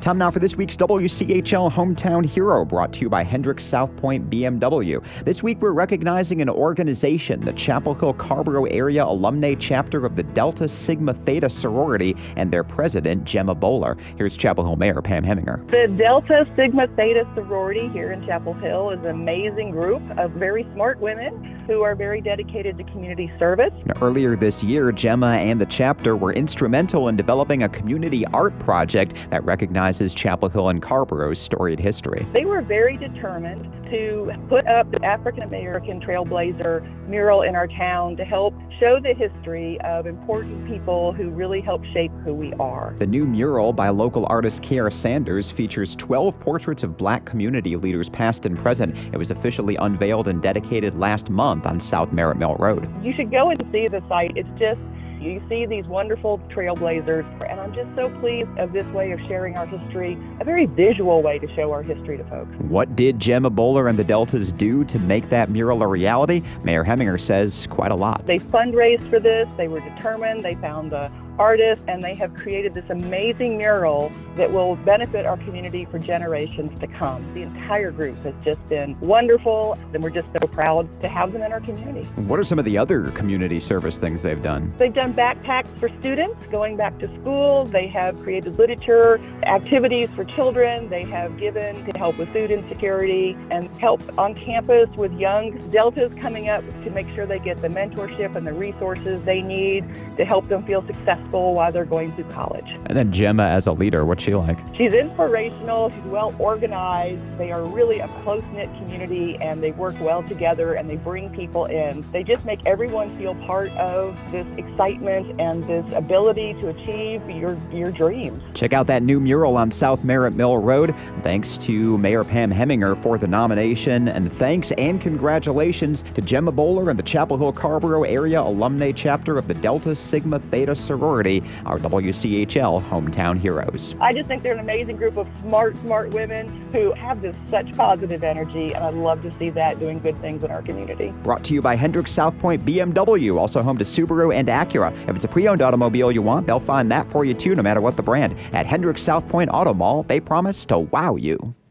Time now for this week's WCHL Hometown Hero, brought to you by Hendricks South Point BMW. This week we're recognizing an organization, the Chapel Hill-Carrboro Area Alumni Chapter of the Delta Sigma Theta Sorority, and their president, Gemma Bowler. Here's Chapel Hill Mayor Pam Heminger. The Delta Sigma Theta Sorority here in Chapel Hill is an amazing group of very smart women who are very dedicated to community service. Now, earlier this year, Gemma and the chapter were instrumental in developing a community art project that recognizes Chapel Hill and Carrboro's storied history. They were very determined to put up the African American Trailblazer mural in our town to help show the history of important people who really helped shape who we are. The new mural by local artist Kiara Sanders features 12 portraits of Black community leaders past and present. It was officially unveiled and dedicated last month on South Merritt Mill Road. You should go and see the site. It's just, you see these wonderful trailblazers, and I'm just so pleased of this way of sharing our history, a very visual way to show our history to folks. What did Gemma Bowler and the Deltas do to make that mural a reality? Mayor Heminger says quite a lot. They fundraised for this, they were determined, they found the artists, and they have created this amazing mural that will benefit our community for generations to come. The entire group has just been wonderful, and we're just so proud to have them in our community. What are some of the other community service things they've done? They've done backpacks for students going back to school. They have created literature, activities for children. They have given to help with food insecurity and help on campus with young Deltas coming up to make sure they get the mentorship and the resources they need to help them feel successful while they're going through college. And then Gemma as a leader, what's she like? She's inspirational, she's well organized, they are really a close-knit community, and they work well together, and they bring people in. They just make everyone feel part of this excitement and this ability to achieve your dreams. Check out that new mural on South Merritt Mill Road. Thanks to Mayor Pam Heminger for the nomination, and thanks and congratulations to Gemma Bowler and the Chapel Hill-Carrboro Area Alumni Chapter of the Delta Sigma Theta Sorority, our WCHL Hometown Heroes. I just think they're an amazing group of smart women who have this such positive energy, and I'd love to see that doing good things in our community. Brought to you by Hendricks South Point BMW, also home to Subaru and Acura. If it's a pre-owned automobile you want, they'll find that for you too, no matter what the brand. At Hendricks South Point Auto Mall, they promise to wow you.